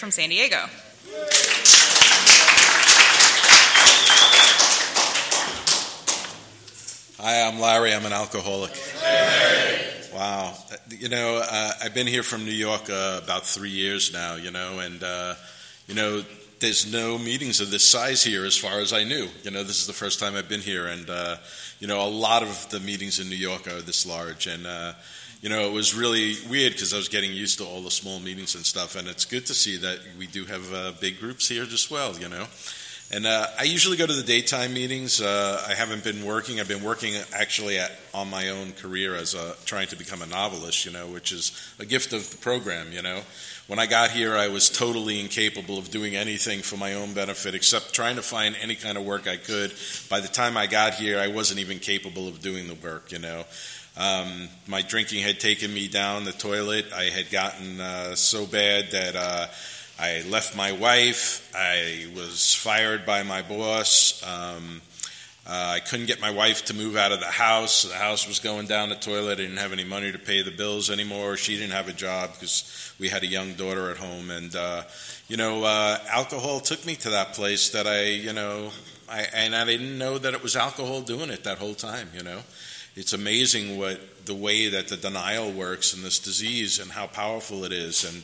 from San Diego. Hi, I'm Larry. I'm an alcoholic. Wow. I've been here from New York about 3 years now, and there's no meetings of this size here as far as I knew. This is the first time I've been here, and, a lot of the meetings in New York are this large, and, it was really weird because I was getting used to all the small meetings and stuff, and it's good to see that we do have big groups here as well, And I usually go to the daytime meetings. I haven't been working. I've been working actually on my own career as trying to become a novelist, which is a gift of the program, When I got here, I was totally incapable of doing anything for my own benefit except trying to find any kind of work I could. By the time I got here, I wasn't even capable of doing the work, My drinking had taken me down the toilet. I had gotten so bad that I left my wife. I was fired by my boss. I couldn't get my wife to move out of the house. The house was going down the toilet. I didn't have any money to pay the bills anymore. She didn't have a job because we had a young daughter at home. And, alcohol took me to that place that I didn't know that it was alcohol doing it that whole time, It's amazing the way that the denial works in this disease and how powerful it is. And,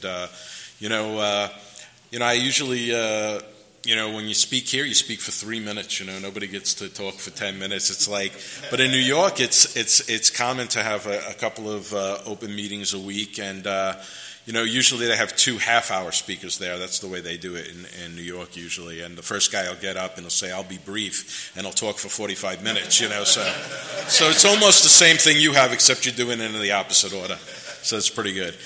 I usually, when you speak here, you speak for 3 minutes. Nobody gets to talk for 10 minutes. It's like, but in New York, it's common to have a couple of open meetings a week, and usually they have 2 half-hour speakers there. That's the way they do it in New York usually. And the first guy will get up and he'll say, "I'll be brief," and he'll talk for 45 minutes. So it's almost the same thing you have, except you're doing it in the opposite order. So it's pretty good.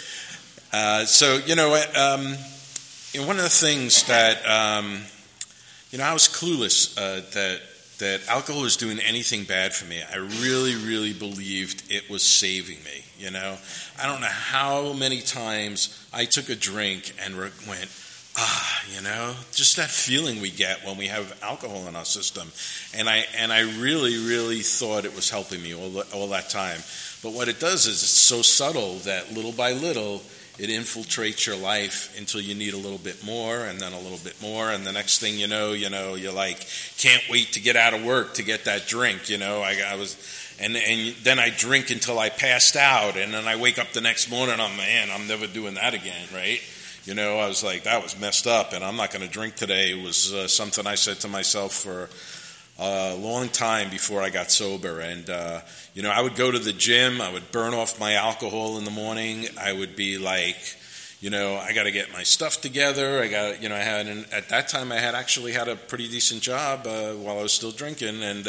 One of the things that, I was clueless that alcohol was doing anything bad for me. I really, really believed it was saving me, I don't know how many times I took a drink and went, just that feeling we get when we have alcohol in our system. And I really, really thought it was helping me all that time. But what it does is it's so subtle that little by little, it infiltrates your life until you need a little bit more, and then a little bit more, and the next thing you know, you're like, can't wait to get out of work to get that drink. I was, and then I drink until I passed out, and then I wake up the next morning, I'm never doing that again, right? I was like, that was messed up, and I'm not going to drink today. It was something I said to myself for a long time before I got sober, and I would go to the gym. I would burn off my alcohol in the morning. I would be like, I got to get my stuff together. At that time I had actually had a pretty decent job while I was still drinking, and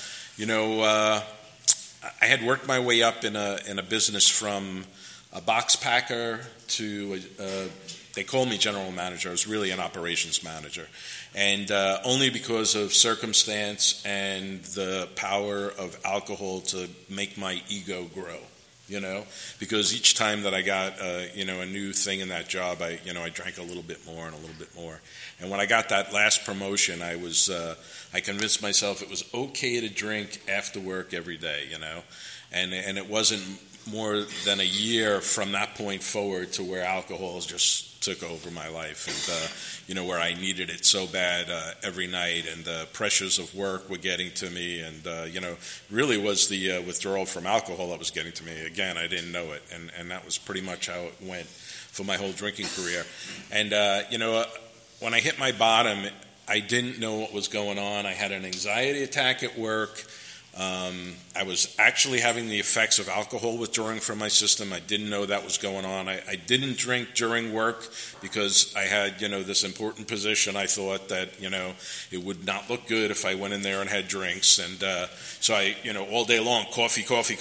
I had worked my way up in a business from a box packer to they called me general manager. I was really an operations manager. And only because of circumstance and the power of alcohol to make my ego grow, because each time that I got, a new thing in that job, I drank a little bit more and a little bit more. And when I got that last promotion, I convinced myself it was okay to drink after work every day, and it wasn't more than a year from that point forward to where alcohol just took over my life, and where I needed it so bad every night, and the pressures of work were getting to me, and really was the withdrawal from alcohol that was getting to me. Again, I didn't know it, and that was pretty much how it went for my whole drinking career. And when I hit my bottom, I didn't know what was going on. I had an anxiety attack at work. I was actually having the effects of alcohol withdrawing from my system. I didn't know that was going on. I didn't drink during work because I had, this important position. I thought that, it would not look good if I went in there and had drinks. And so I, all day long, coffee,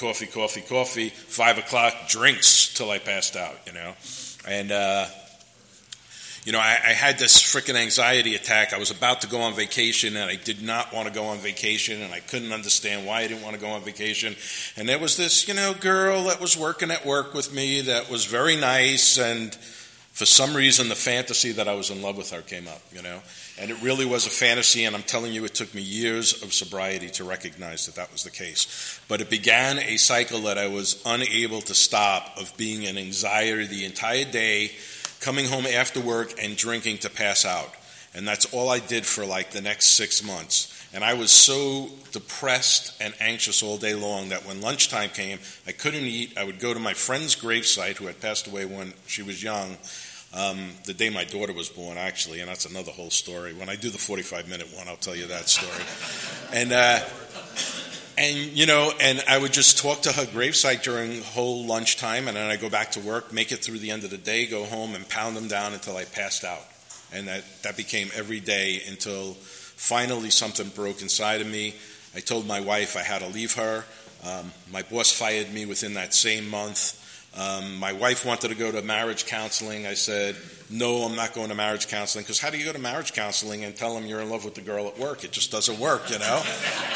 5 o'clock, drinks till I passed out, And I had this freaking anxiety attack. I was about to go on vacation, and I did not want to go on vacation, and I couldn't understand why I didn't want to go on vacation. And there was this, girl that was working at work with me that was very nice, and for some reason the fantasy that I was in love with her came up, And it really was a fantasy, and I'm telling you, it took me years of sobriety to recognize that was the case. But it began a cycle that I was unable to stop of being in anxiety the entire day, coming home after work and drinking to pass out. And that's all I did for like the next 6 months. And I was so depressed and anxious all day long that when lunchtime came, I couldn't eat. I would go to my friend's gravesite, who had passed away when she was young, the day my daughter was born, actually, and that's another whole story. When I do the 45-minute one, I'll tell you that story. And I would just talk to her gravesite during whole lunchtime, and then I'd go back to work, make it through the end of the day, go home, and pound them down until I passed out. And that became every day until finally something broke inside of me. I told my wife I had to leave her. My boss fired me within that same month. My wife wanted to go to marriage counseling. I said, no, I'm not going to marriage counseling, because how do you go to marriage counseling and tell them you're in love with the girl at work? It just doesn't work, you know?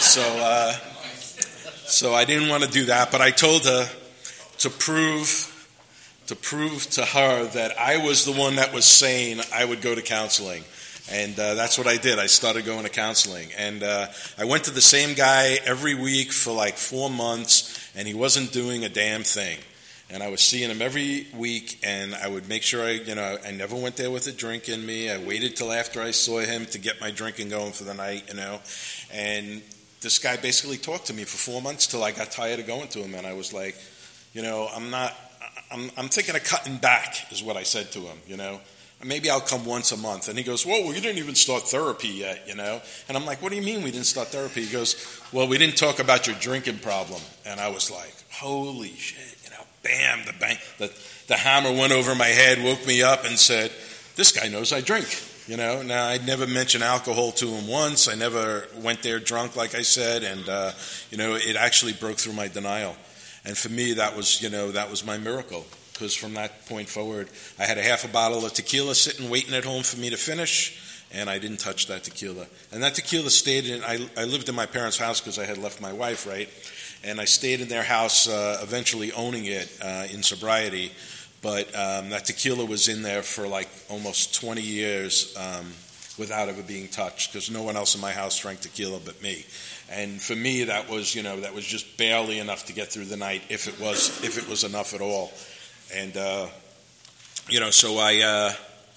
So I didn't want to do that, but I told her to prove to her that I was the one that was sane, I would go to counseling. And that's what I did. I started going to counseling. And I went to the same guy every week for like 4 months, and he wasn't doing a damn thing. And I was seeing him every week, and I would make sure I never went there with a drink in me. I waited till after I saw him to get my drinking going for the night, And this guy basically talked to me for 4 months till I got tired of going to him. And I was like, I'm thinking of cutting back, is what I said to him, Maybe I'll come once a month. And he goes, well, we didn't even start therapy yet, And I'm like, what do you mean we didn't start therapy? He goes, well, we didn't talk about your drinking problem. And I was like, holy shit, bam, the hammer went over my head, woke me up and said, this guy knows I drink, Now, I'd never mentioned alcohol to him once. I never went there drunk, like I said. And, it actually broke through my denial. And for me, that was my miracle. Because from that point forward, I had a half a bottle of tequila sitting, waiting at home for me to finish, and I didn't touch that tequila. And that tequila stayed in, I lived in my parents' house because I had left my wife, right? And I stayed in their house, eventually owning it in sobriety. But that tequila was in there for like almost 20 years without ever being touched, because no one else in my house drank tequila but me. And for me, that was just barely enough to get through the night, if it was enough at all. And, so I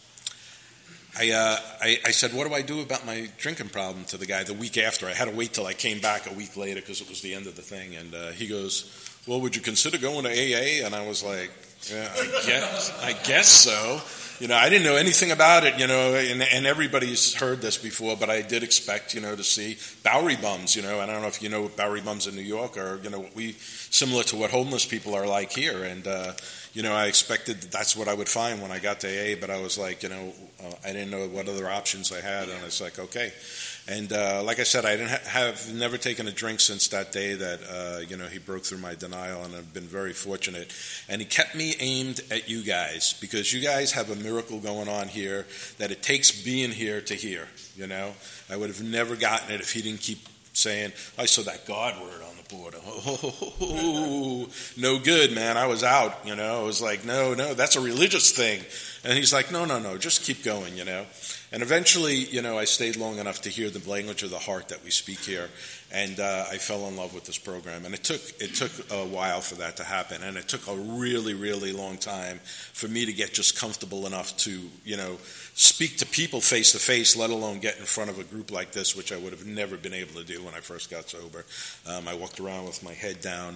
said, what do I do about my drinking problem to the guy the week after? I had to wait till I came back a week later because it was the end of the thing. And he goes, well, would you consider going to AA? And I was like, yeah, I guess so. I didn't know anything about it, and everybody's heard this before, but I did expect, to see Bowery bums, and I don't know if you know what Bowery bums in New York are, similar to what homeless people are like here. And, I expected that's what I would find when I got to AA, but I was like, I didn't know what other options I had, and it's like, okay. And like I said, I have never taken a drink since that day that he broke through my denial, and I've been very fortunate. And he kept me aimed at you guys, because you guys have a miracle going on here that it takes being here to hear. I would have never gotten it if he didn't keep saying, I saw that God word on the board. Oh, no good, man. I was out. I was like, no, that's a religious thing. And he's like, no, just keep going. And eventually, I stayed long enough to hear the language of the heart that we speak here, and I fell in love with this program. And it took a while for that to happen, and it took a really, really long time for me to get just comfortable enough to, speak to people face to face, let alone get in front of a group like this, which I would have never been able to do when I first got sober. I walked around with my head down.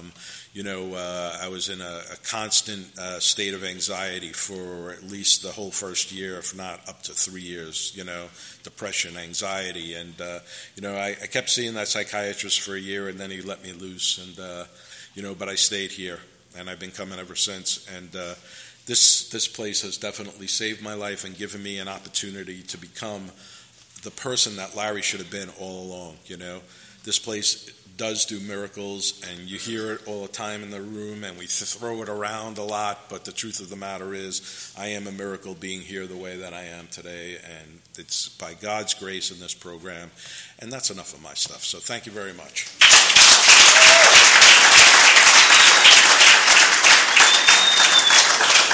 I was in a constant state of anxiety for at least the whole first year, if not up to 3 years, depression, anxiety. And, I kept seeing that psychiatrist for a year, and then he let me loose. And, but I stayed here, and I've been coming ever since. And this place has definitely saved my life and given me an opportunity to become the person that Larry should have been all along. This place does do miracles, and you hear it all the time in the room, and we throw it around a lot, but the truth of the matter is I am a miracle being here the way that I am today, and it's by God's grace in this program, and that's enough of my stuff. So thank you very much.